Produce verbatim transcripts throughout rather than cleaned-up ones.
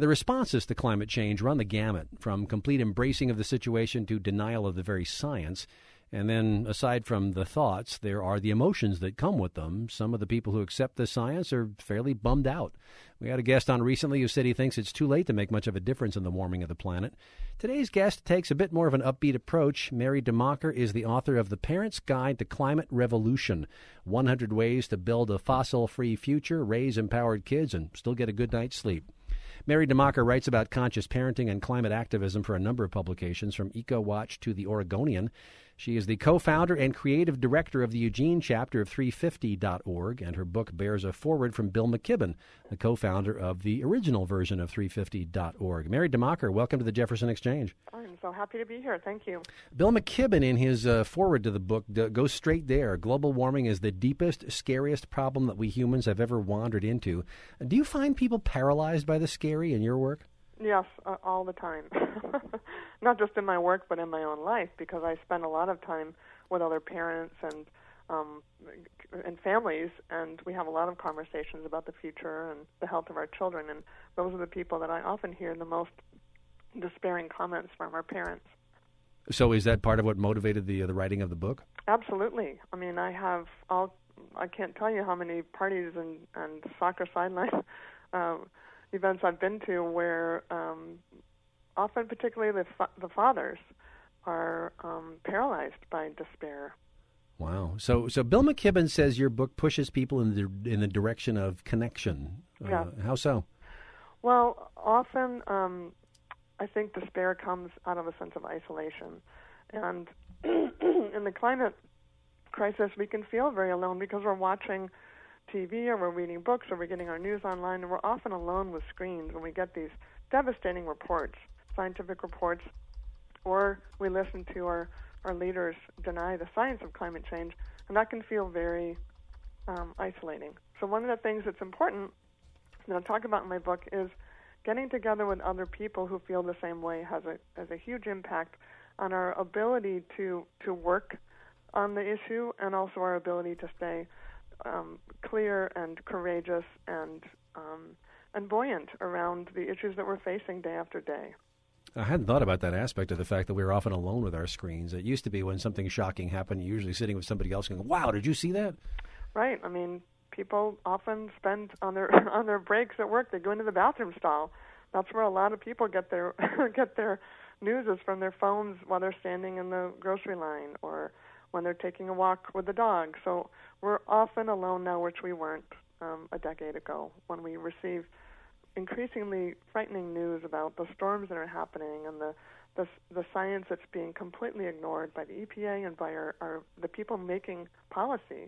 The responses to climate change run the gamut, from complete embracing of the situation to denial of the very science. And then, aside from the thoughts, there are the emotions that come with them. Some of the people who accept the science are fairly bummed out. We had a guest on recently who said he thinks it's too late to make much of a difference in the warming of the planet. Today's guest takes a bit more of an upbeat approach. Mary DeMacher is the author of The Parent's Guide to Climate Revolution, one hundred Ways to Build a Fossil-Free Future, Raise Empowered Kids, and Still Get a Good Night's Sleep. Mary DeMacher writes about conscious parenting and climate activism for a number of publications, from EcoWatch to The Oregonian. She is the co-founder and creative director of the Eugene chapter of three fifty dot org, and her book bears a foreword from Bill McKibben, the co-founder of the original version of three fifty dot org. Mary DeMacher, welcome to the Jefferson Exchange. I'm so happy to be here. Thank you. Bill McKibben, in his uh, foreword to the book, d- goes straight there. Global warming is the deepest, scariest problem that we humans have ever wandered into. Do you find people paralyzed by the scary in your work? Yes, uh, all the time. Not just in my work, but in my own life, because I spend a lot of time with other parents and um, and families, and we have a lot of conversations about the future and the health of our children, and those are the people that I often hear the most despairing comments from our parents. So is that part of what motivated the uh, the writing of the book? Absolutely. I mean, I have all, I can't tell you how many parties and, and soccer sideline uh, events I've been to where um, often, particularly the, fa- the fathers, are um, paralyzed by despair. Wow. So so Bill McKibben says your book pushes people in the in the direction of connection. Yeah. Uh, how so? Well, often um, I think despair comes out of a sense of isolation. And in the climate crisis, we can feel very alone because we're watching T V or we're reading books or we're getting our news online, and we're often alone with screens when we get these devastating reports, scientific reports, or we listen to our, our leaders deny the science of climate change, and that can feel very um, isolating. So one of the things that's important that I talk about in my book is getting together with other people who feel the same way has a has a huge impact on our ability to, to work on the issue, and also our ability to stay um, clear and courageous and um, and buoyant around the issues that we're facing day after day. I hadn't thought about that aspect of the fact that we were often alone with our screens. It used to be when something shocking happened, you're usually sitting with somebody else going, wow, did you see that? Right. I mean, people often spend on their on their breaks at work, they go into the bathroom stall. That's where a lot of people get their get their news is from their phones while they're standing in the grocery line or when they're taking a walk with the dog. So we're often alone now, which we weren't um, a decade ago, when we receive increasingly frightening news about the storms that are happening and the the, the science that's being completely ignored by the E P A and by our, our the people making policy.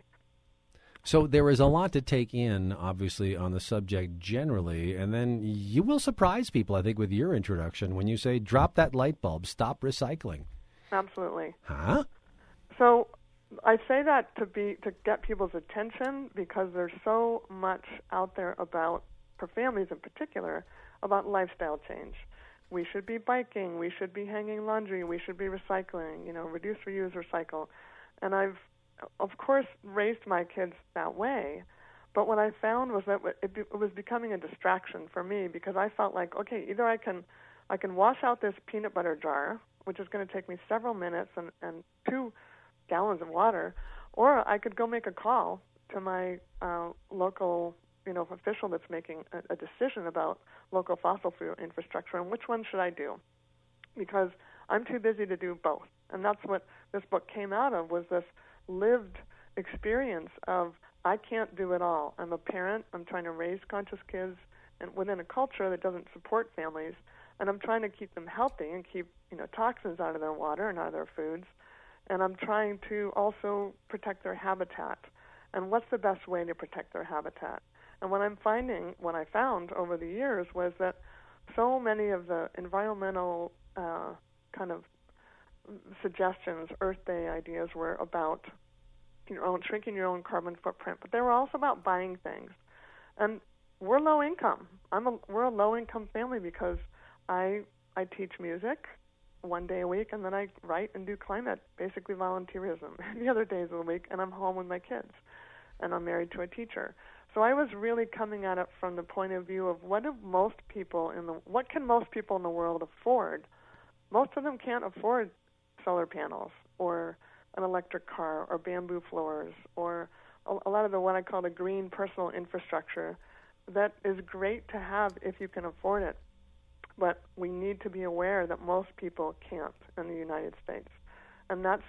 So there is a lot to take in, obviously, on the subject generally, and then you will surprise people, I think, with your introduction when you say, drop that light bulb, stop recycling. Absolutely. Huh? So I say that to be to get people's attention because there's so much out there about, for families in particular, about lifestyle change. We should be biking, we should be hanging laundry, we should be recycling, you know, reduce, reuse, recycle. And I've, of course, raised my kids that way, but what I found was that it, be, it was becoming a distraction for me because I felt like, okay, either I can I can wash out this peanut butter jar, which is going to take me several minutes and, and two gallons of water, or I could go make a call to my uh, local you know, official that's making a, a decision about local fossil fuel infrastructure, and which one should I do? Because I'm too busy to do both. And that's what this book came out of, was this lived experience of I can't do it all. I'm a parent. I'm trying to raise conscious kids and within a culture that doesn't support families, and I'm trying to keep them healthy and keep, you know, toxins out of their water and out of their foods, and I'm trying to also protect their habitat. And what's the best way to protect their habitat? And what I'm finding, what I found over the years, was that so many of the environmental uh, kind of suggestions, Earth Day ideas, were about your own shrinking your own carbon footprint, but they were also about buying things. And we're low income. I'm a, we're a low income family because I I teach music one day a week, and then I write and do climate, basically volunteerism, the other days of the week, and I'm home with my kids, and I'm married to a teacher. So I was really coming at it from the point of view of what do most people in the what can most people in the world afford? Most of them can't afford solar panels or an electric car or bamboo floors or a, a lot of the what I call the green personal infrastructure that is great to have if you can afford it. But we need to be aware that most people can't in the United States. And that's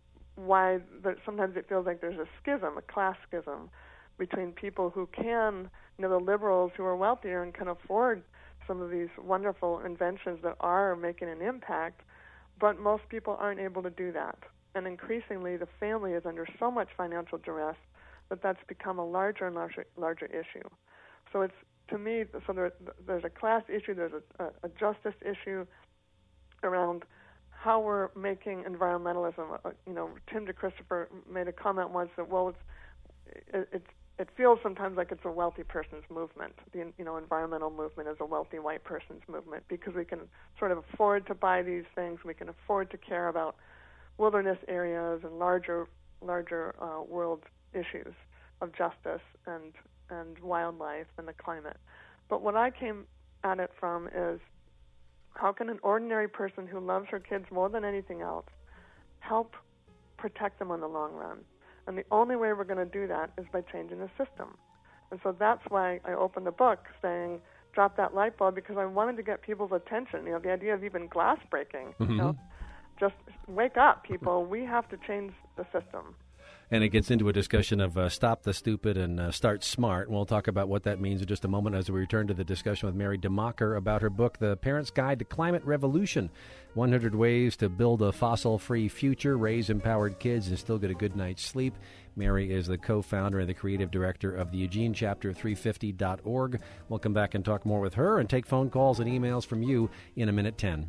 why there, sometimes it feels like there's a schism, a class schism, between people who can, you know, the liberals who are wealthier and can afford some of these wonderful inventions that are making an impact, but most people aren't able to do that. And increasingly, the family is under so much financial duress that that's become a larger and larger, larger issue. So it's, to me, so there, there's a class issue, there's a, a, a justice issue around how we're making environmentalism. Uh, you know, Tim DeChristopher made a comment once that, well, it's, it, it's It feels sometimes like it's a wealthy person's movement. The you know environmental movement is a wealthy white person's movement because we can sort of afford to buy these things. We can afford to care about wilderness areas and larger larger uh, world issues of justice and and wildlife and the climate. But what I came at it from is how can an ordinary person who loves her kids more than anything else help protect them in the long run? And the only way we're going to do that is by changing the system. And so that's why I opened the book saying, drop that light bulb, because I wanted to get people's attention. You know, the idea of even glass breaking. Mm-hmm. You know, just wake up, people. We have to change the system. And it gets into a discussion of uh, stop the stupid and uh, start smart. And we'll talk about what that means in just a moment as we return to the discussion with Mary DeMacher about her book, The Parent's Guide to Climate Revolution, one hundred Ways to Build a Fossil-Free Future, Raise Empowered Kids, and Still Get a Good Night's Sleep. Mary is the co-founder and the creative director of the Eugene chapter of three fifty dot org. We'll come back and talk more with her and take phone calls and emails from you in a minute ten.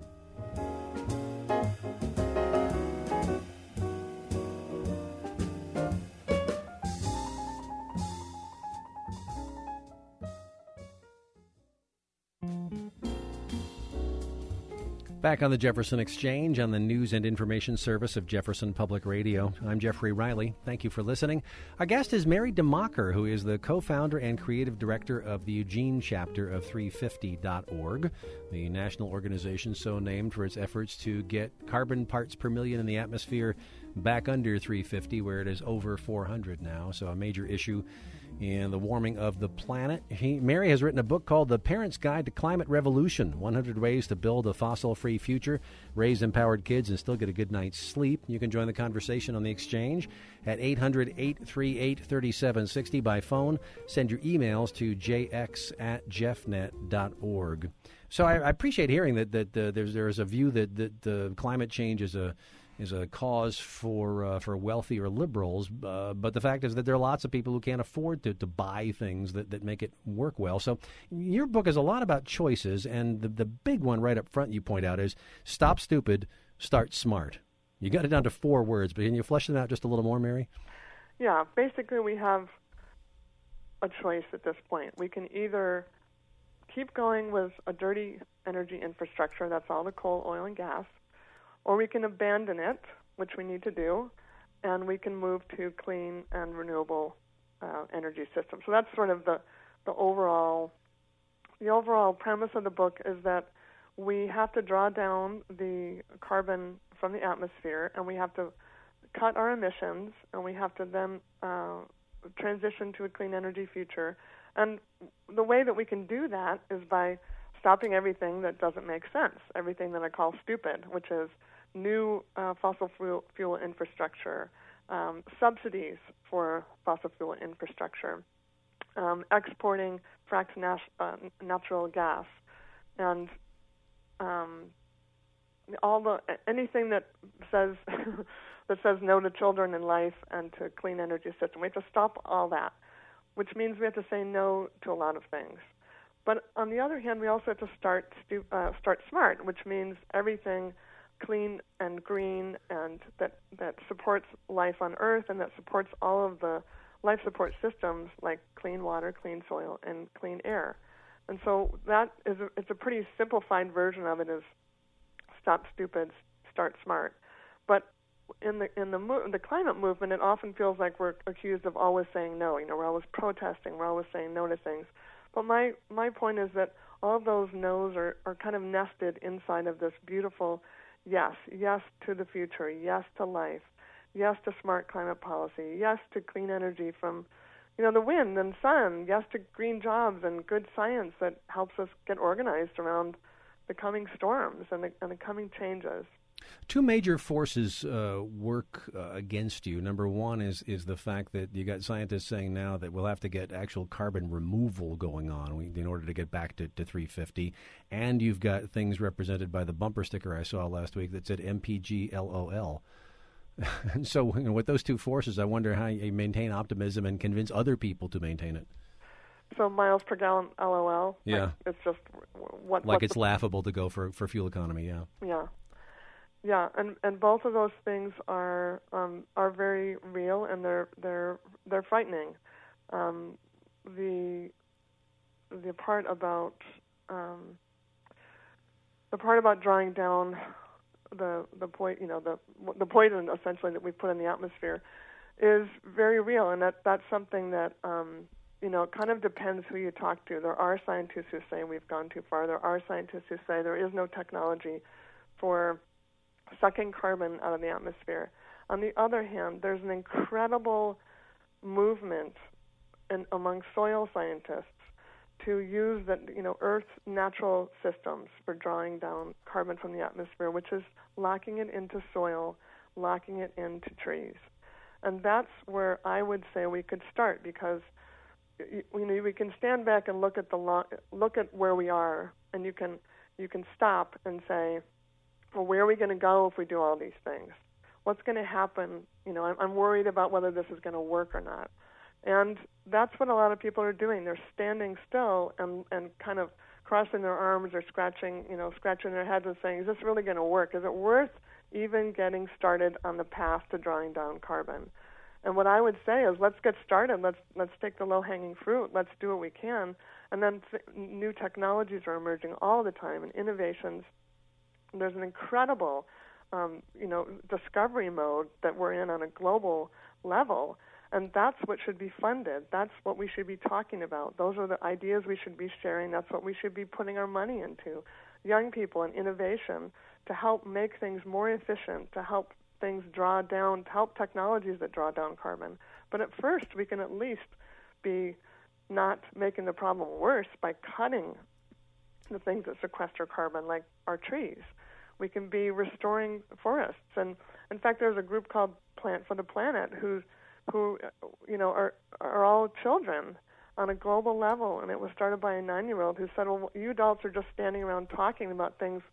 Back on the Jefferson Exchange on the news and information service of Jefferson Public Radio. I'm Jeffrey Riley. Thank you for listening. Our guest is Mary DeMacher, who is the co-founder and creative director of the Eugene chapter of three fifty dot org, the national organization so named for its efforts to get carbon parts per million in the atmosphere back under three fifty, where it is over four hundred now, so a major issue in the warming of the planet. He, Mary has written a book called The Parent's Guide to Climate Revolution, one hundred Ways to Build a Fossil-Free Future, Raise Empowered Kids, and Still Get a Good Night's Sleep. You can join the conversation on the Exchange at eight hundred, eight three eight, three seven six zero by phone. Send your emails to j x at jeffnet dot org. So I, I appreciate hearing that, that uh, there's, there's a view that, that uh, climate change is a is a cause for uh, for wealthier liberals, uh, but the fact is that there are lots of people who can't afford to, to buy things that, that make it work well. So your book is a lot about choices, and the, the big one right up front you point out is stop stupid, start smart. You got it down to four words, but can you flesh them out just a little more, Mary? Yeah, basically we have a choice at this point. We can either keep going with a dirty energy infrastructure, that's all the coal, oil, and gas, or we can abandon it, which we need to do, and we can move to clean and renewable uh, energy systems. So that's sort of the, the overall the overall premise of the book is that we have to draw down the carbon from the atmosphere, and we have to cut our emissions, and we have to then uh, transition to a clean energy future. And the way that we can do that is by stopping everything that doesn't make sense, everything that I call stupid, which is new uh, fossil fuel, fuel infrastructure, um, subsidies for fossil fuel infrastructure, um, exporting fracked nat- uh, natural gas, and um, all the anything that says that says no to children in life and to clean energy system. We have to stop all that, which means we have to say no to a lot of things. But on the other hand, we also have to start stu- uh, start smart, which means everything clean and green and that, that supports life on Earth and that supports all of the life support systems like clean water, clean soil, and clean air. And so that is a, it's a pretty simplified version of it is stop stupid, start smart. But in the in the mo- the climate movement, it often feels like we're accused of always saying no. You know, we're always protesting, we're always saying no to things. But my my point is that all of those no's are, are kind of nested inside of this beautiful yes, yes to the future, yes to life, yes to smart climate policy, yes to clean energy from, you know, the wind and sun, yes to green jobs and good science that helps us get organized around the coming storms and the, and the coming changes. Two major forces uh, work uh, against you. Number one is is the fact that you got scientists saying now that we'll have to get actual carbon removal going on we, in order to get back to, to three fifty. And you've got things represented by the bumper sticker I saw last week that said M P G L O L. And so, you know, with those two forces, I wonder how you maintain optimism and convince other people to maintain it. So miles per gallon, L O L. Yeah, like it's just what like it's the, laughable to go for, for fuel economy. Yeah. Yeah. Yeah, and, and both of those things are um, are very real, and they're they're they're frightening. Um, the the part about um, the part about drawing down the the point you know the the poison essentially that we put in the atmosphere is very real, and that that's something that um, you know it kind of depends who you talk to. There are scientists who say we've gone too far. There are scientists who say there is no technology for sucking carbon out of the atmosphere. On the other hand, there's an incredible movement in, among soil scientists to use the, you know, Earth's natural systems for drawing down carbon from the atmosphere, which is locking it into soil, locking it into trees. And that's where I would say we could start, because you know we can stand back and look at the lo- look at where we are, and you can you can stop and say, well, where are we going to go if we do all these things? What's going to happen? You know, I'm, I'm worried about whether this is going to work or not. And that's what a lot of people are doing. They're standing still and, and kind of crossing their arms or scratching, you know, scratching their heads and saying, is this really going to work? Is it worth even getting started on the path to drawing down carbon? And what I would say is, let's get started. Let's let's take the low-hanging fruit. Let's do what we can. And then th- new technologies are emerging all the time, and innovations. There's an incredible, um, you know, discovery mode that we're in on a global level, and that's what should be funded. That's what we should be talking about. Those are the ideas we should be sharing. That's what we should be putting our money into. Young people and innovation to help make things more efficient, to help things draw down, to help technologies that draw down carbon. But at first, we can at least be not making the problem worse by cutting the things that sequester carbon, like our trees. We can be restoring forests, and in fact, there's a group called Plant for the Planet who, who, you know, are are all children on a global level, and it was started by a nine-year-old who said, "Well, you adults are just standing around talking about things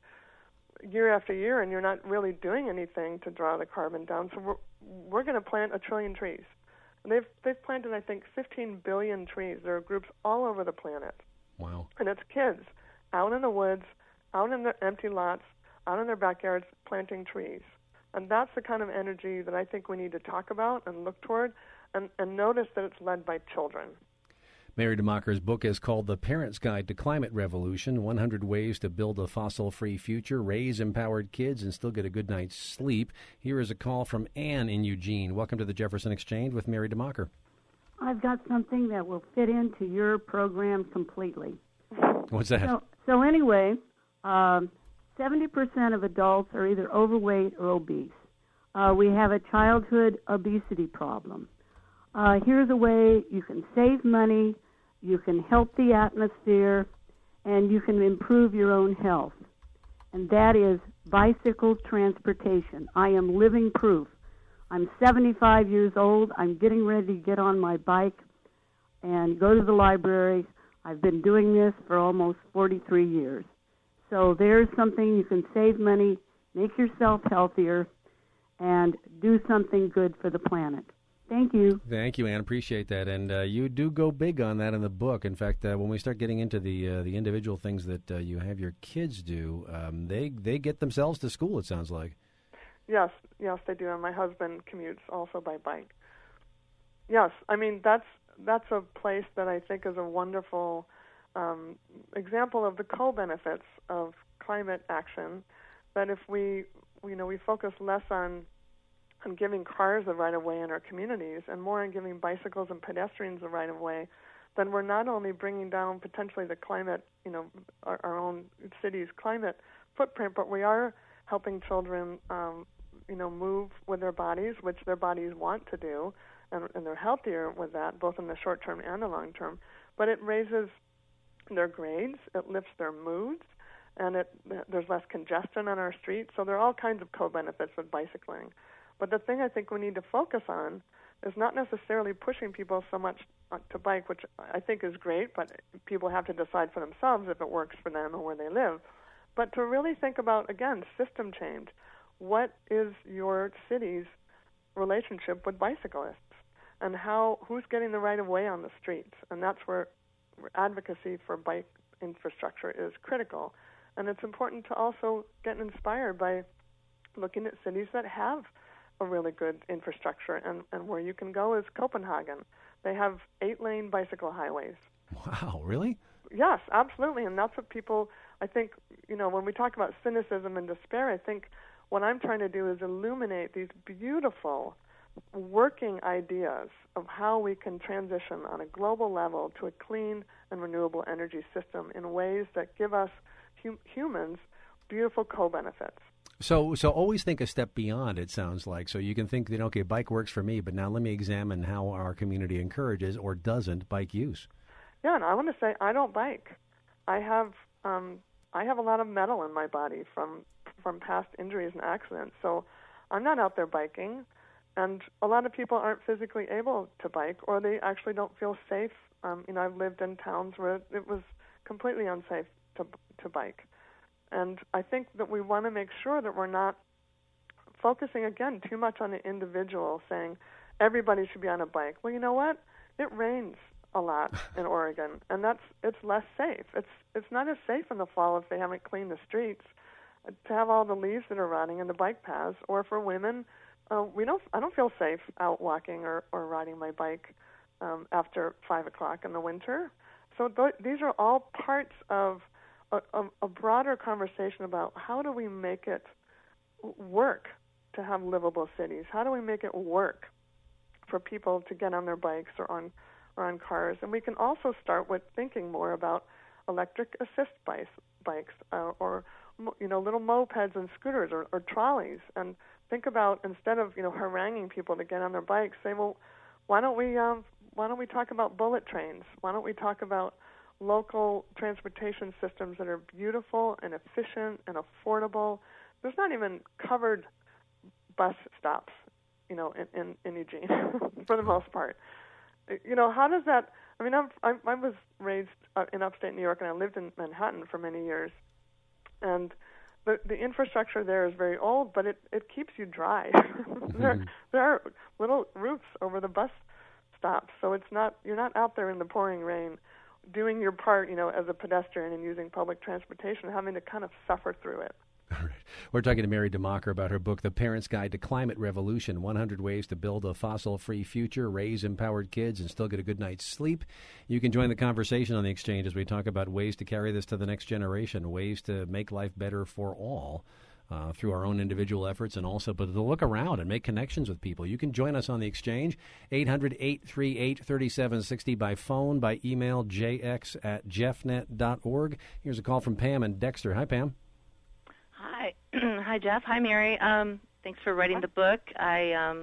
year after year, and you're not really doing anything to draw the carbon down. So we're we're going to plant a trillion trees." And they've they've planted, I think, fifteen billion trees. There are groups all over the planet. Wow! And it's kids out in the woods, out in the empty lots, out in their backyards planting trees. And that's the kind of energy that I think we need to talk about and look toward, and, and notice that it's led by children. Mary DeMacre's book is called The Parent's Guide to Climate Revolution, one hundred Ways to Build a Fossil-Free Future, Raise Empowered Kids, and Still Get a Good Night's Sleep. Here is a call from Ann in Eugene. Welcome to the Jefferson Exchange with Mary DeMacre. I've got something that will fit into your program completely. What's that? So, so anyway, um, seventy percent of adults are either overweight or obese. Uh, we have a childhood obesity problem. Uh, here's a way you can save money, you can help the atmosphere, and you can improve your own health. And that is bicycle transportation. I am living proof. I'm seventy-five years old. I'm getting ready to get on my bike and go to the library. I've been doing this for almost forty-three years. So there's something you can save money, make yourself healthier, and do something good for the planet. Thank you. Thank you, Ann. Appreciate that. And uh, you do go big on that in the book. In fact, uh, when we start getting into the uh, the individual things that uh, you have your kids do, um, they they get themselves to school, it sounds like. Yes, yes, they do. And my husband commutes also by bike. Yes, I mean, that's that's a place that I think is a wonderful um, example of the co-benefits of climate action, that if we, you know, we focus less on on giving cars the right of way in our communities and more on giving bicycles and pedestrians the right of way, then we're not only bringing down potentially the climate, you know, our, our own city's climate footprint, but we are helping children, um, you know, move with their bodies, which their bodies want to do, and, and they're healthier with that, both in the short term and the long term. But it raises their grades, it lifts their moods, and it there's less congestion on our streets. So there are all kinds of co-benefits with bicycling. But the thing I think we need to focus on is not necessarily pushing people so much to bike, which I think is great, but people have to decide for themselves if it works for them or where they live. But to really think about, again, system change. What is your city's relationship with bicyclists? And how who's getting the right of way on the streets? And that's where advocacy for bike infrastructure is critical. And it's important to also get inspired by looking at cities that have a really good infrastructure. And, and where you can go is Copenhagen. They have eight-lane bicycle highways. Wow, really? Yes, absolutely. And that's what people, I think, you know, when we talk about cynicism and despair, I think what I'm trying to do is illuminate these beautiful working ideas of how we can transition on a global level to a clean and renewable energy system in ways that give us hum- humans beautiful co-benefits. So so always think a step beyond, it sounds like. So you can think that, okay, bike works for me, but now let me examine how our community encourages or doesn't bike use. Yeah, and I want to say I don't bike. I have um, I have a lot of metal in my body from from past injuries and accidents, so I'm not out there biking. And a lot of people aren't physically able to bike, or they actually don't feel safe. Um, you know, I've lived in towns where it was completely unsafe to to bike. And I think that we want to make sure that we're not focusing, again, too much on the individual, saying everybody should be on a bike. Well, you know what? It rains a lot in Oregon, and that's it's less safe. It's it's not as safe in the fall if they haven't cleaned the streets, to have all the leaves that are rotting in the bike paths. Or for women, uh, we don't. I don't feel safe out walking or, or riding my bike um, after five o'clock in the winter. So th- these are all parts of A, a, a broader conversation about how do we make it work to have livable cities? How do we make it work for people to get on their bikes or on or on cars? And we can also start with thinking more about electric assist bikes, bikes uh, or you know little mopeds and scooters or, or trolleys. And think about, instead of you know haranguing people to get on their bikes, say, well, why don't we um, why don't we talk about bullet trains? Why don't we talk about local transportation systems that are beautiful and efficient and affordable? There's not even covered bus stops, you know, in, in, in Eugene for the most part. You know, how does that, I mean, I'm, I, I was raised in upstate New York, and I lived in Manhattan for many years, and the, the infrastructure there is very old, but it, it keeps you dry. there, there are little roofs over the bus stops, so it's not, you're not out there in the pouring rain doing your part, you know, as a pedestrian and using public transportation, having to kind of suffer through it. All right. We're talking to Mary DeMacher about her book, The Parent's Guide to Climate Revolution, one hundred Ways to Build a Fossil-Free Future, Raise Empowered Kids, and Still Get a Good Night's Sleep. You can join the conversation on the Exchange as we talk about ways to carry this to the next generation, ways to make life better for all. Uh, through our own individual efforts, and also but to look around and make connections with people. You can join us on the Exchange, eight hundred, eight three eight, three seven six zero by phone, by email, jx at jeffnet dot org. Here's a call from Pam and Dexter. Hi, Pam. Hi. Hi, Jeff. Hi, Mary. Um, thanks for writing the book. I, um,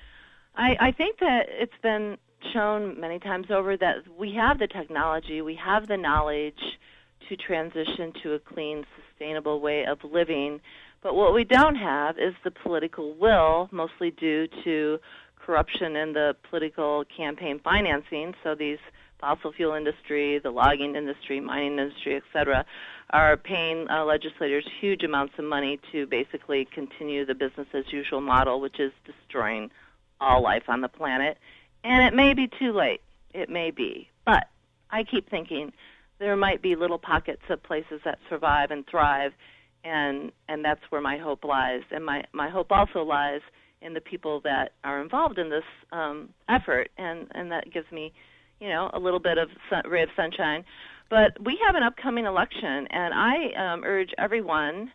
I, I think that it's been shown many times over that we have the technology, we have the knowledge to transition to a clean, sustainable way of living. But what we don't have is the political will, mostly due to corruption in the political campaign financing. So these fossil fuel industry, the logging industry, mining industry, et cetera, are paying uh, legislators huge amounts of money to basically continue the business-as-usual model, which is destroying all life on the planet. And it may be too late. It may be. But I keep thinking there might be little pockets of places that survive and thrive, and and that's where my hope lies. And my, my hope also lies in the people that are involved in this um, effort, and, and that gives me, you know, a little bit of sun, ray of sunshine. But we have an upcoming election, and I um, urge everyone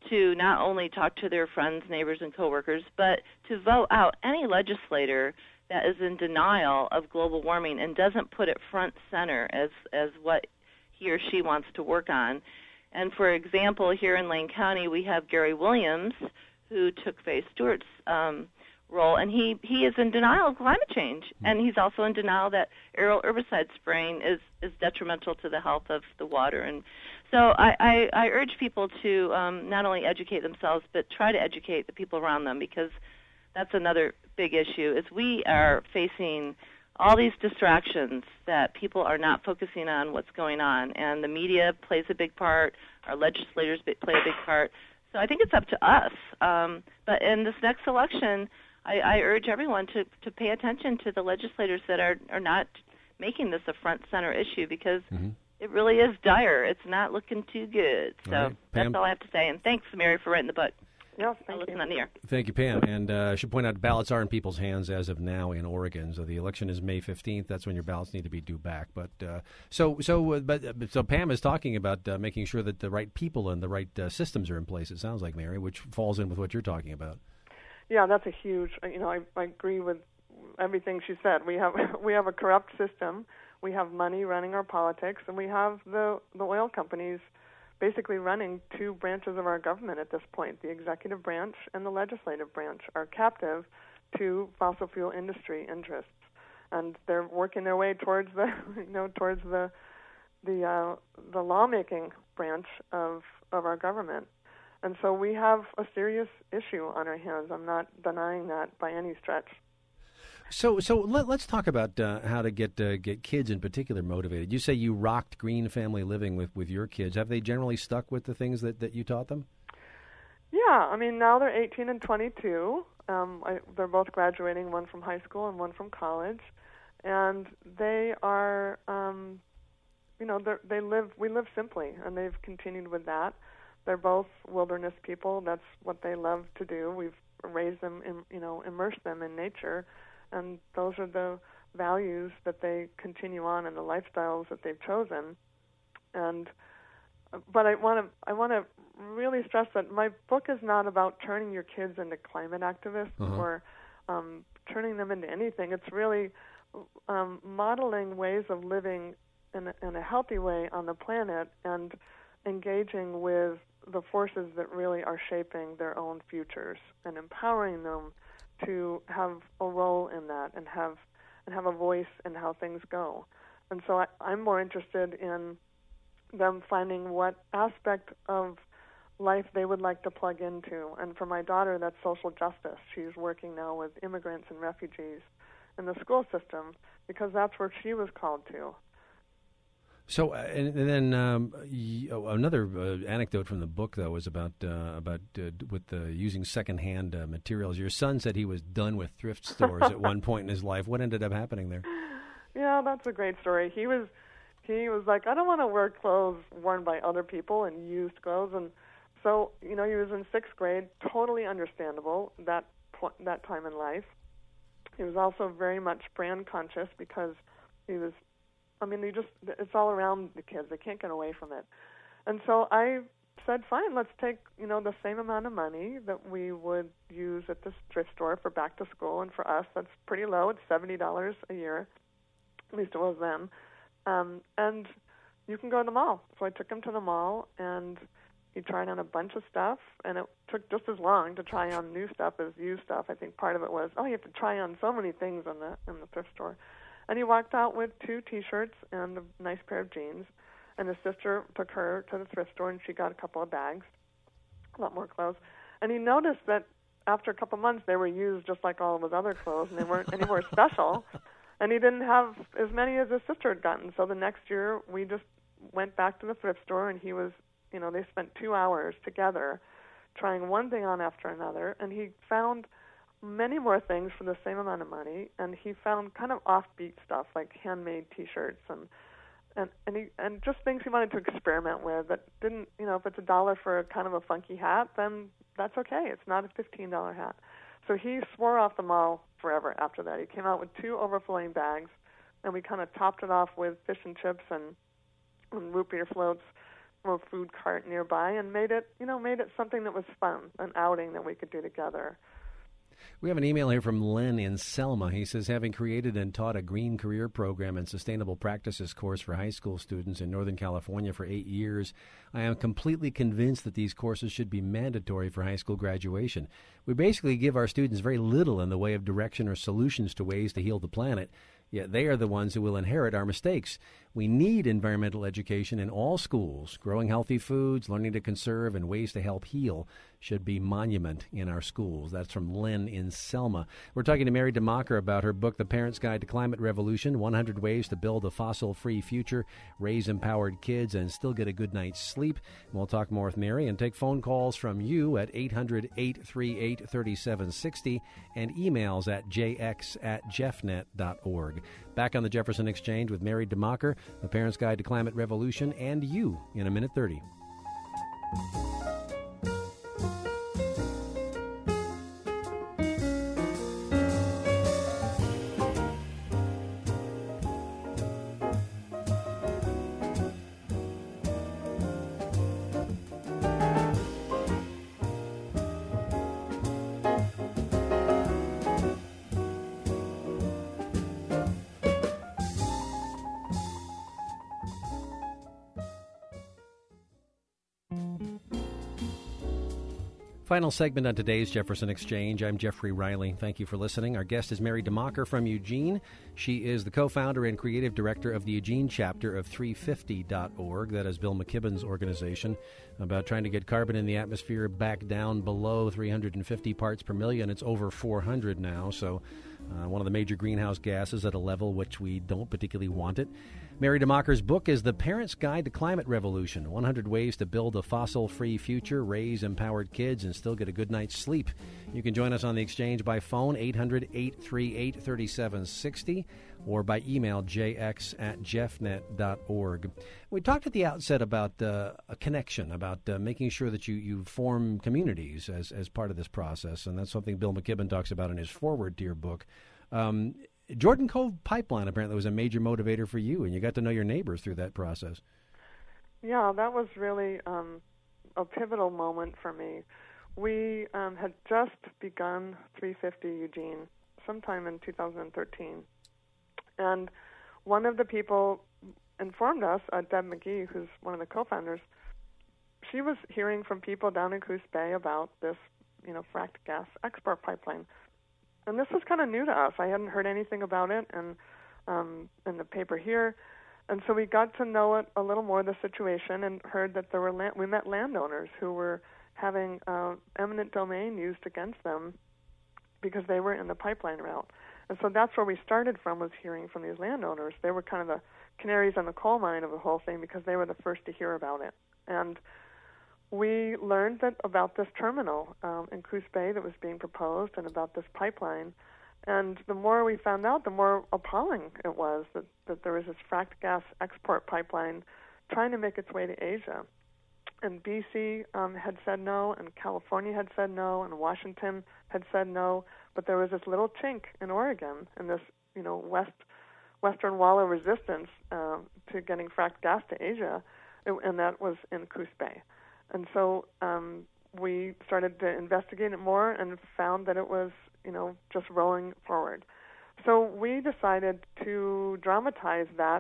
to not only talk to their friends, neighbors, and coworkers, but to vote out any legislator that is in denial of global warming and doesn't put it front center as, as what he or she wants to work on. And for example, here in Lane County, we have Gary Williams, who took Faye Stewart's um, role, and he, he is in denial of climate change, and he's also in denial that aerial herbicide spraying is, is detrimental to the health of the water. And so I, I, I urge people to um, not only educate themselves, but try to educate the people around them, because that's another big issue, is we are facing all these distractions that people are not focusing on what's going on, and the media plays a big part, our legislators play a big part. So I think it's up to us. Um, but in this next election, I, I urge everyone to, to pay attention to the legislators that are, are not making this a front center issue, because mm-hmm. it really is dire. It's not looking too good. So all right, that's all I have to say. And thanks, Mary, for writing the book. Yes, thank I'll listen you. on the air. Thank you, Pam. And uh, I should point out, ballots are in people's hands as of now in Oregon. So the election is May fifteenth. That's when your ballots need to be due back. But uh, so so uh, but uh, so Pam is talking about uh, making sure that the right people and the right uh, systems are in place. It sounds like, Mary, which falls in with what you're talking about. Yeah, that's a huge. You know, I, I agree with everything she said. We have we have a corrupt system. We have money running our politics, and we have the the oil companies basically running two branches of our government at this point. The executive branch and the legislative branch are captive to fossil fuel industry interests, and they're working their way towards the, you know, towards the the uh, the lawmaking branch of of our government. And so we have a serious issue on our hands. I'm not denying that by any stretch. So, so let, let's talk about uh, how to get uh, get kids in particular motivated. You say you rocked green family living with, with your kids. Have they generally stuck with the things that, that you taught them? Yeah, I mean, now they're eighteen and twenty-two. Um, I, they're both graduating, one from high school and one from college, and they are, um, you know, they live. We live simply, and they've continued with that. They're both wilderness people. That's what they love to do. We've raised them, in, you know, immersed them in nature. And those are the values that they continue on and the lifestyles that they've chosen. And but I want to I want to really stress that my book is not about turning your kids into climate activists uh-huh. or um, turning them into anything. It's really um, modeling ways of living in a, in a healthy way on the planet and engaging with the forces that really are shaping their own futures and empowering them to have a role in that and have and have a voice in how things go. And so I, I'm more interested in them finding what aspect of life they would like to plug into. And for my daughter, that's social justice. She's working now with immigrants and refugees in the school system because that's where she was called to. So, uh, and, and then um, y- oh, another uh, anecdote from the book, though, was about uh, about uh, with the using secondhand uh, materials. Your son said he was done with thrift stores at one point in his life. What ended up happening there? Yeah, that's a great story. He was he was like, I don't want to wear clothes worn by other people and used clothes, and so you know he was in sixth grade. Totally understandable that po- that time in life. He was also very much brand conscious because he was. I mean, they just, it's all around the kids. They can't get away from it. And so I said, fine, let's take, you know, the same amount of money that we would use at this thrift store for back to school. And for us, that's pretty low. It's seventy dollars a year. At least it was then. Um, and you can go to the mall. So I took him to the mall, and he tried on a bunch of stuff. And it took just as long to try on new stuff as used stuff. I think part of it was, oh, you have to try on so many things in the in the thrift store. And he walked out with two T-shirts and a nice pair of jeans. And his sister took her to the thrift store, and she got a couple of bags, a lot more clothes. And he noticed that after a couple of months, they were used just like all of his other clothes, and they weren't any more special. And he didn't have as many as his sister had gotten. So the next year, we just went back to the thrift store, and he was, you know, they spent two hours together trying one thing on after another. And he found many more things for the same amount of money, and he found kind of offbeat stuff like handmade T-shirts and and and, he, and just things he wanted to experiment with that didn't, you know, if it's a dollar for a kind of a funky hat, then that's okay. It's not a fifteen dollar hat. So he swore off the mall forever after that. He came out with two overflowing bags, and we kind of topped it off with fish and chips and, and root beer floats a food cart nearby and made it, you know, made it something that was fun, an outing that we could do together. We have an email here from Len in Selma. He says, having created and taught a green career program and sustainable practices course for high school students in Northern California for eight years, I am completely convinced that these courses should be mandatory for high school graduation. We basically give our students very little in the way of direction or solutions to ways to heal the planet, yet they are the ones who will inherit our mistakes. We need environmental education in all schools. Growing healthy foods, learning to conserve, and ways to help heal should be monument in our schools. That's from Lynn in Selma. We're talking to Mary DeMacher about her book, The Parent's Guide to Climate Revolution, one hundred Ways to Build a Fossil-Free Future, Raise Empowered Kids, and Still Get a Good Night's Sleep. We'll talk more with Mary and take phone calls from you at eight hundred, eight three eight, three seven six zero and emails at j x at jeffnet dot org. Back on the Jefferson Exchange with Mary DeMacher, The Parent's Guide to Climate Revolution, and you in a minute thirty. Final segment on today's Jefferson Exchange. I'm Jeffrey Riley. Thank you for listening. Our guest is Mary DeMacher from Eugene. She is the co-founder and creative director of the Eugene chapter of three fifty dot org. That is Bill McKibben's organization about trying to get carbon in the atmosphere back down below three hundred fifty parts per million. It's over four hundred now, so uh, one of the major greenhouse gases at a level which we don't particularly want it. Mary DeMacher's book is The Parent's Guide to Climate Revolution, one hundred Ways to Build a Fossil-Free Future, Raise Empowered Kids, and Still Get a Good Night's Sleep. You can join us on the exchange by phone, eight hundred, eight three eight, three seven six zero, or by email, j x at jeffnet dot org. We talked at the outset about uh, a connection, about uh, making sure that you, you form communities as, as part of this process, and that's something Bill McKibben talks about in his foreword to your book. Um, Jordan Cove Pipeline apparently was a major motivator for you, and you got to know your neighbors through that process. Yeah, that was really um, a pivotal moment for me. We um, had just begun three fifty Eugene sometime in two thousand thirteen, and one of the people informed us, uh, Deb McGee, who's one of the co-founders, she was hearing from people down in Coos Bay about this, you know, fracked gas export pipeline. And this was kind of new to us. I hadn't heard anything about it and um, in the paper here. And so we got to know it a little more, the situation, and heard that there were land, we met landowners who were having uh, eminent domain used against them because they were in the pipeline route. And so that's where we started from, was hearing from these landowners. They were kind of the canaries on the coal mine of the whole thing because they were the first to hear about it. And we learned that about this terminal um, in Coos Bay that was being proposed and about this pipeline. And the more we found out, the more appalling it was that, that there was this fracked gas export pipeline trying to make its way to Asia. And B C um, had said no, and California had said no, and Washington had said no. But there was this little chink in Oregon, in this, you know, west western wall of resistance uh, to getting fracked gas to Asia, and that was in Coos Bay. And so um, we started to investigate it more and found that it was, you know, just rolling forward. So we decided to dramatize that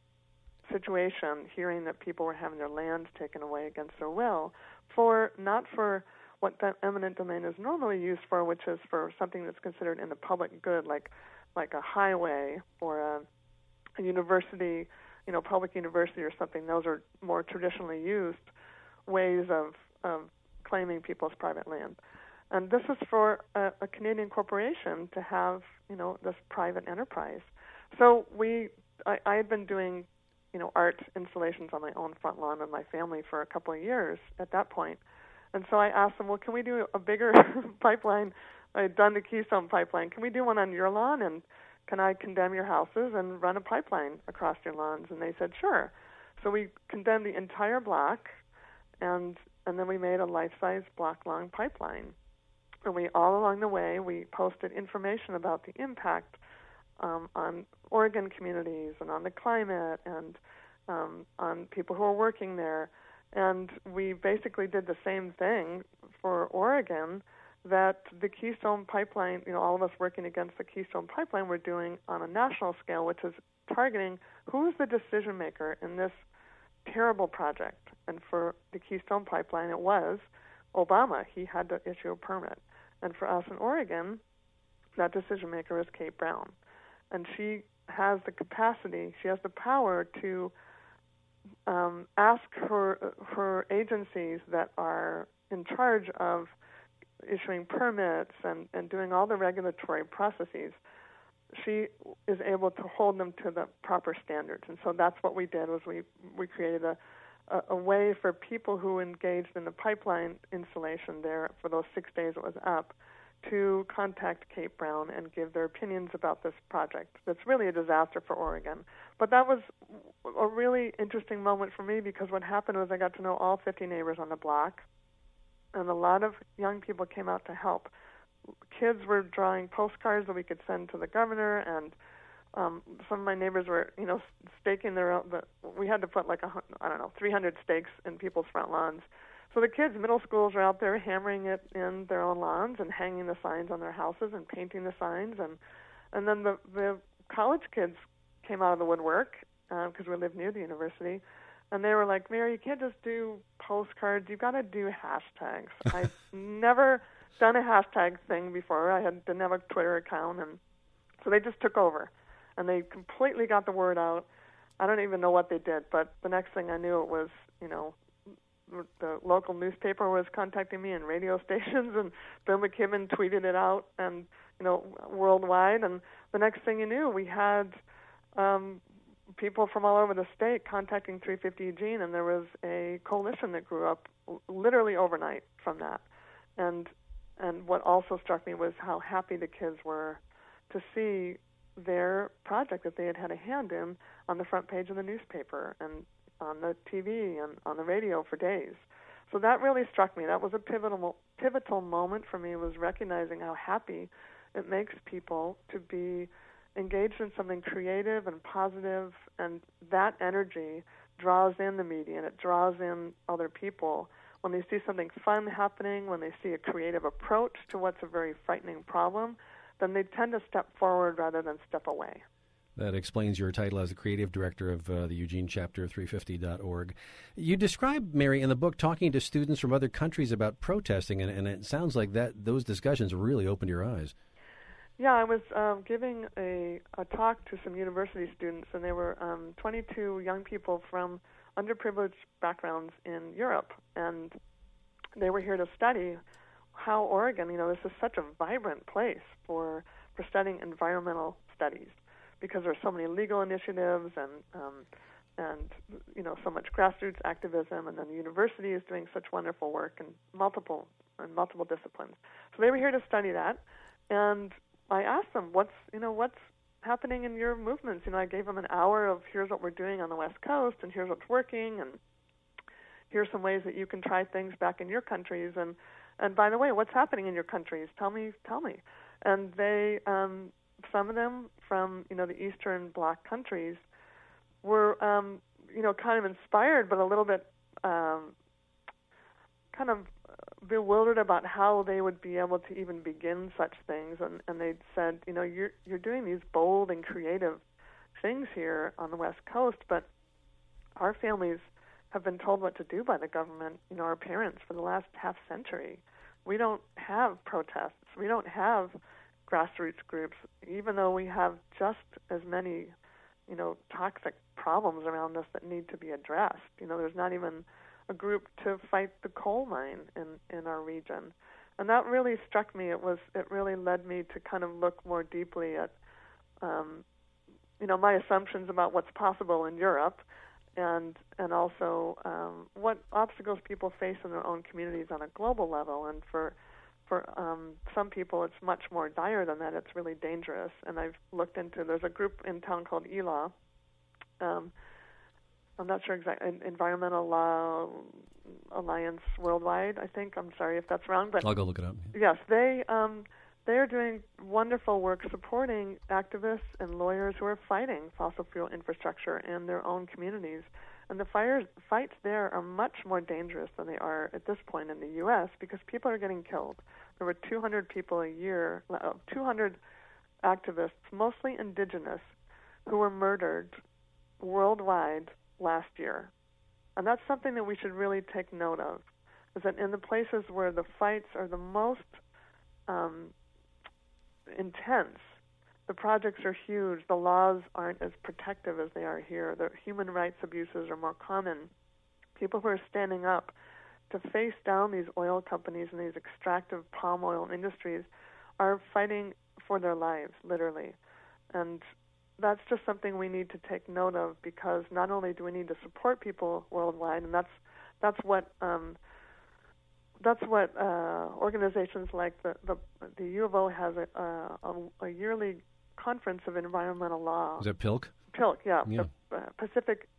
situation, hearing that people were having their lands taken away against their will, for not for what that eminent domain is normally used for, which is for something that's considered in the public good, like like a highway or a, a university, you know, public university or something. Those are more traditionally used ways of, of claiming people's private land. And this is for a, a Canadian corporation to have, you know, this private enterprise. So we, I, I had been doing, you know, art installations on my own front lawn with my family for a couple of years at that point. And so I asked them, well, can we do a bigger pipeline? I had done the Keystone Pipeline. Can we do one on your lawn? And can I condemn your houses and run a pipeline across your lawns? And they said, sure. So we condemned the entire block, and and then we made a life-size block-long pipeline. And we, all along the way, we posted information about the impact um, on Oregon communities and on the climate and um, on people who are working there. And we basically did the same thing for Oregon that the Keystone Pipeline, you know, all of us working against the Keystone Pipeline, we're doing on a national scale, which is targeting who's the decision maker in this terrible project. And for the Keystone Pipeline, it was Obama. He had to issue a permit. And for us in Oregon, that decision maker is Kate Brown. And she has the capacity, she has the power to um, ask her her agencies that are in charge of issuing permits and, and doing all the regulatory processes. She is able to hold them to the proper standards. And so that's what we did, was we, we created a, a, a way for people who engaged in the pipeline installation there for those six days it was up to contact Kate Brown and give their opinions about this project. That's really a disaster for Oregon. But that was a really interesting moment for me, because what happened was I got to know all fifty neighbors on the block, and a lot of young people came out to help. Kids were drawing postcards that we could send to the governor, and um, some of my neighbors were, you know, staking their own. But we had to put like a, I don't know, three hundred stakes in people's front lawns. So the kids, middle schools, are out there hammering it in their own lawns and hanging the signs on their houses and painting the signs, and and then the the college kids came out of the woodwork because uh, we live near the university. And they were like, Mary, you can't just do postcards. You've got to do hashtags. I've never done a hashtag thing before. I had, didn't have a Twitter account. And so they just took over. And they completely got the word out. I don't even know what they did. But the next thing I knew, it was, you know, the local newspaper was contacting me and radio stations. And Bill McKibben tweeted it out, and, you know, worldwide. And the next thing you knew, we had um, people from all over the state contacting three fifty Eugene, and there was a coalition that grew up literally overnight from that. And and what also struck me was how happy the kids were to see their project that they had had a hand in on the front page of the newspaper and on the T V and on the radio for days. So that really struck me. That was a pivotal pivotal moment for me, was recognizing how happy it makes people to be engaged in something creative and positive, and that energy draws in the media and it draws in other people. When they see something fun happening, when they see a creative approach to what's a very frightening problem, then they tend to step forward rather than step away. That explains your title as the creative director of uh, the Eugene chapter, three fifty dot org. You describe, Mary, in the book, talking to students from other countries about protesting, and, and it sounds like that those discussions really opened your eyes. Yeah, I was um, giving a, a talk to some university students, and they were um, twenty-two young people from underprivileged backgrounds in Europe, and they were here to study how Oregon, you know, this is such a vibrant place for, for studying environmental studies, because there are so many legal initiatives and, um, and you know, so much grassroots activism, and then the university is doing such wonderful work in multiple, in multiple disciplines. So they were here to study that, and I asked them, what's, you know, what's happening in your movements? You know, I gave them an hour of here's what we're doing on the West Coast, and here's what's working, and here's some ways that you can try things back in your countries. And, and by the way, what's happening in your countries? Tell me, tell me. And they, um, some of them from, you know, the Eastern Bloc countries were, um, you know, kind of inspired, but a little bit um, kind of bewildered about how they would be able to even begin such things, and, and they said, you know, you're you're doing these bold and creative things here on the West Coast, but our families have been told what to do by the government, you know, our parents, for the last half century. We don't have protests. We don't have grassroots groups, even though we have just as many, you know, toxic problems around us that need to be addressed. You know, there's not even a group to fight the coal mine in, in our region. And that really struck me. It was it really led me to kind of look more deeply at, um, you know, my assumptions about what's possible in Europe, and and also um, what obstacles people face in their own communities on a global level. And for for um, some people, it's much more dire than that. It's really dangerous. And I've looked into, there's a group in town called E L A. Um, I'm not sure exactly, Environmental Law Alliance Worldwide, I think. I'm sorry if that's wrong, but I'll go look it up. Yes, they um, they are doing wonderful work supporting activists and lawyers who are fighting fossil fuel infrastructure in their own communities. And the fires, fights there are much more dangerous than they are at this point in the U S because people are getting killed. There were two hundred people a year, uh, two hundred activists, mostly indigenous, who were murdered worldwide last year. And that's something that we should really take note of, is that in the places where the fights are the most um, intense, the projects are huge, the laws aren't as protective as they are here, the human rights abuses are more common. People who are standing up to face down these oil companies and these extractive palm oil industries are fighting for their lives, literally. And that's just something we need to take note of, because not only do we need to support people worldwide, and that's that's what um, that's what uh, organizations like the, the the U of O has a, a, a yearly conference of environmental law. Is that P I L C? P I L C, yeah, yeah. the uh, Pacific.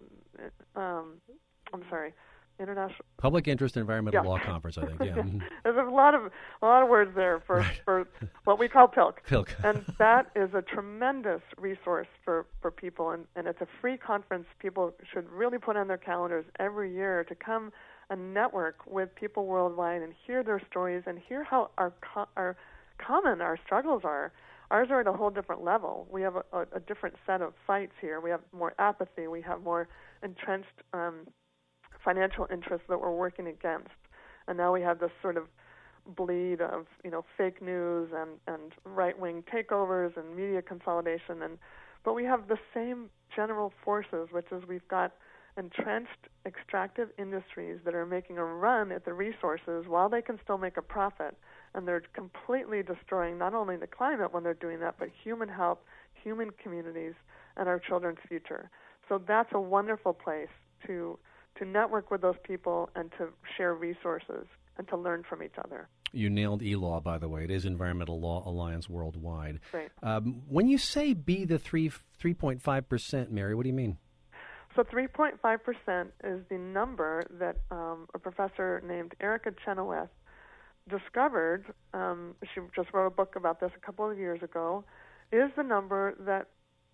Um, I'm sorry. International Public Interest Environmental yeah. Law Conference, I think. Yeah, there's a lot of a lot of words there for right. for what we call P I L C. P I L C. And that is a tremendous resource for, for people, and, and it's a free conference. People should really put on their calendars every year to come and network with people worldwide and hear their stories and hear how our co- our common our struggles are. Ours are at a whole different level. We have a, a, a different set of fights here. We have more apathy. We have more entrenched um, financial interests that we're working against. And now we have this sort of bleed of, you know, fake news and, and right-wing takeovers and media consolidation. And but we have the same general forces, which is we've got entrenched extractive industries that are making a run at the resources while they can still make a profit. And they're completely destroying not only the climate when they're doing that, but human health, human communities, and our children's future. So that's a wonderful place to to network with those people and to share resources and to learn from each other. You nailed E L A W, by the way. It is Environmental Law Alliance Worldwide. Right. Um, when you say be the three three point five percent, Mary, what do you mean? So three point five percent is the number that um, a professor named Erica Chenoweth discovered. Um, she just wrote a book about this a couple of years ago. Is the number that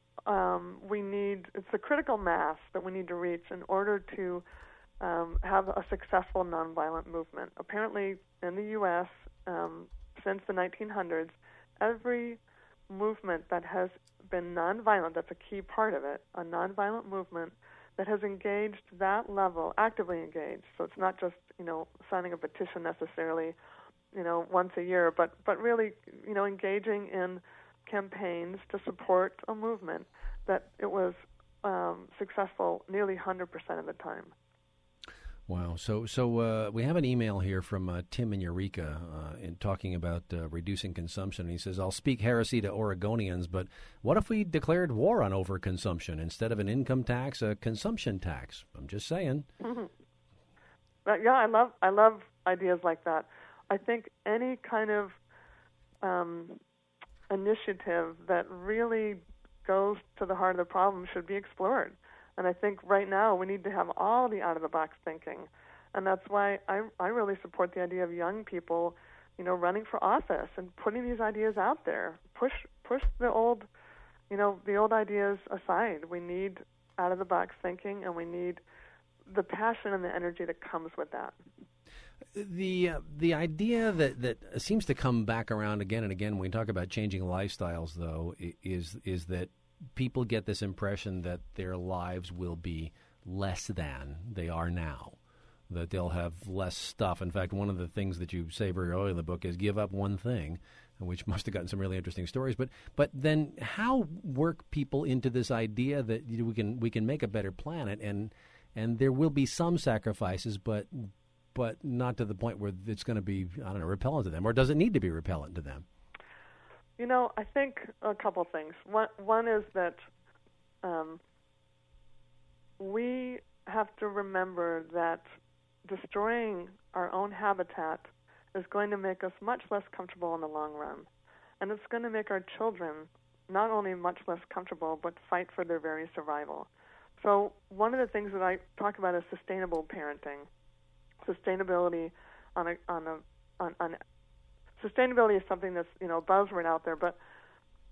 um, we need, it's the critical mass that we need to reach in order to um, have a successful nonviolent movement. Apparently, in the U S, um, since the nineteen hundreds, every movement that has been nonviolent, that's a key part of it, a nonviolent movement that has engaged that level, actively engaged. So it's not just, you know, signing a petition necessarily, you know, once a year, but, but really, you know, engaging in campaigns to support a movement, that it was um, successful nearly one hundred percent of the time. Wow. So so uh, we have an email here from uh, Tim in Eureka uh, in talking about uh, reducing consumption. He says, I'll speak heresy to Oregonians, but what if we declared war on overconsumption? Instead of an income tax, a consumption tax? I'm just saying. Mm-hmm. But yeah, I love I love ideas like that. I think any kind of um, initiative that really goes to the heart of the problem should be explored. And I think right now we need to have all the out-of-the-box thinking. And that's why I, I really support the idea of young people, you know, running for office and putting these ideas out there. Push push the old, you know, the old ideas aside. We need out-of-the-box thinking, and we need the passion and the energy that comes with that. The uh, the idea that, that seems to come back around again and again when we talk about changing lifestyles, though, is is that people get this impression that their lives will be less than they are now, that they'll have less stuff. In fact, one of the things that you say very early in the book is give up one thing, which must have gotten some really interesting stories. But but then how work people into this idea that you know, we can we can make a better planet, and and there will be some sacrifices, but but not to the point where it's going to be, I don't know, repellent to them, or does it need to be repellent to them? You know, I think a couple things. One, one is that um, we have to remember that destroying our own habitat is going to make us much less comfortable in the long run. And it's going to make our children not only much less comfortable, but fight for their very survival. So one of the things that I talk about is sustainable parenting. Sustainability on a on a on, on sustainability is something that's, you know, a buzzword out there, but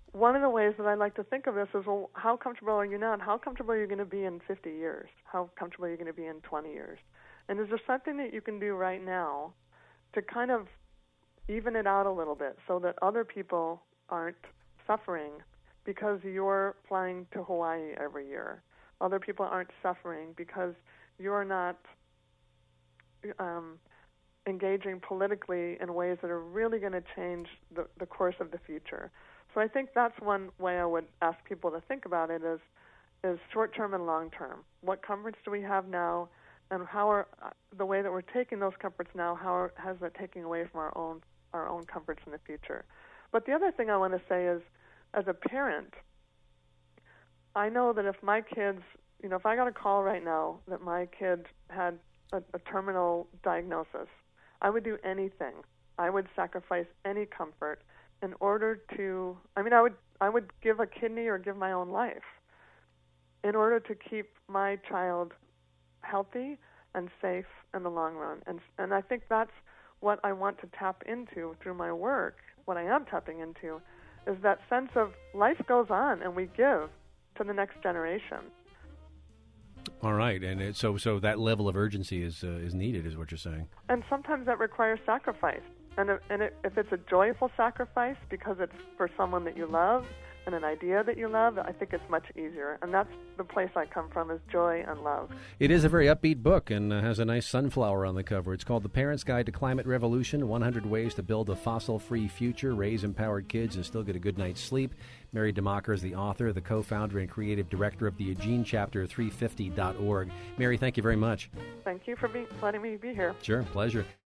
one of the ways that I like to think of this is, well, how comfortable are you now, and how comfortable are you going to be in fifty years? How comfortable are you going to be in twenty years? And is there something that you can do right now to kind of even it out a little bit so that other people aren't suffering because you're flying to Hawaii every year? Other people aren't suffering because you're not um, engaging politically in ways that are really going to change the, the course of the future. So I think that's one way I would ask people to think about it is, is short-term and long-term. What comforts do we have now, and how are uh, the way that we're taking those comforts now, how are, has that taking away from our own our own comforts in the future? But the other thing I want to say is, as a parent, I know that if my kids, you know, if I got a call right now that my kid had a, a terminal diagnosis, I would do anything. I would sacrifice any comfort in order to, I mean, I would I would give a kidney or give my own life in order to keep my child healthy and safe in the long run. And and I think that's what I want to tap into through my work. What I am tapping into is that sense of life goes on and we give to the next generation. All right, and it, so so that level of urgency is uh, is needed, is what you're saying. And sometimes that requires sacrifice. And, if, and it, if it's a joyful sacrifice because it's for someone that you love and an idea that you love, I think it's much easier. And that's the place I come from, is joy and love. It is a very upbeat book and uh, has a nice sunflower on the cover. It's called The Parent's Guide to Climate Revolution, one hundred Ways to Build a Fossil-Free Future, Raise Empowered Kids, and Still Get a Good Night's Sleep. Mary DeMacher is the author, the co-founder and creative director of the Eugene Chapter, three fifty dot org. Mary, thank you very much. Thank you for be, letting me be here. Sure, pleasure.